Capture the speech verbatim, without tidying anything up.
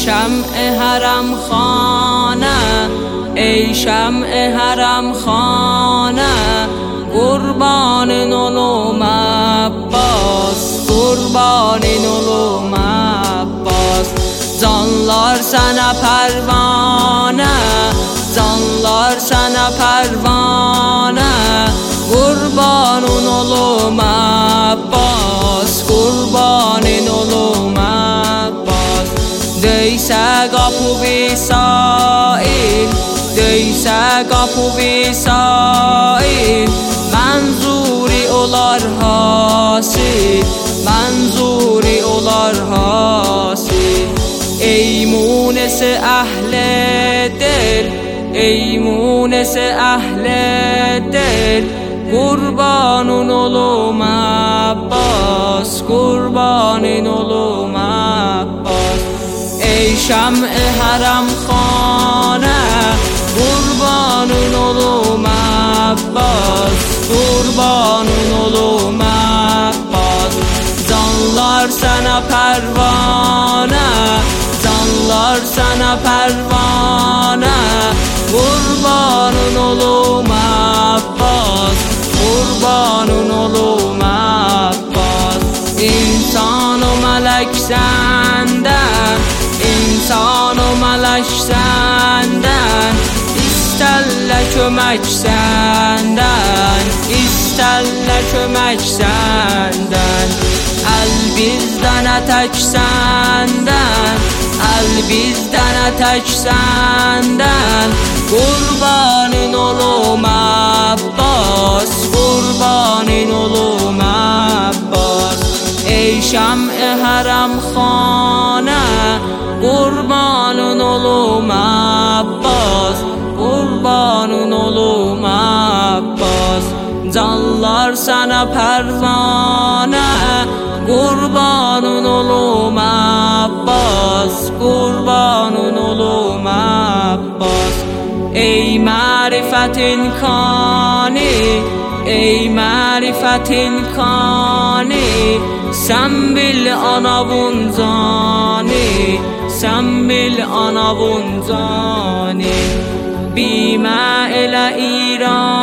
شمع حرم خانه، ای شمع حرم خانه، قربان نلوم Abbas، قربان نلوم Abbas. Canlar sana pervane, canlar sana pervane, kurbanın olum Abbas, kurbanın olum Abbas. Deysə qapı visail, deysə qapı visail, mənzuri olar hasil, mənzuri olar hasil. ای مونس اهل دل، ای مونس اهل دل، قربانون olum Abbas، قربانون olum Abbas. ای شمع حرم خانه، قربانون olum Abbas، قربانون olum Abbas. Canlar sana pervane، canlar sana pervane, kurbanın olum Abbas، kurbanın olum Abbas. İnsan o melek senden, insan o melek senden, isterler kömek senden, isterler kömek senden. El bizden tek senden, el bizden tek senden, kurbanın olum Abbas، kurbanın olum Abbas. ای شمع حرم خانه، قربانın olum Abbas، kurbanın olum Abbas. Canlar sana pervane, kurbanın olum Abbas، kurbanın olum Abbas. ای معرفتین کانی، ey marifetin kani, sen bil anavun zani، sen bil anavun zani. Bime ile İran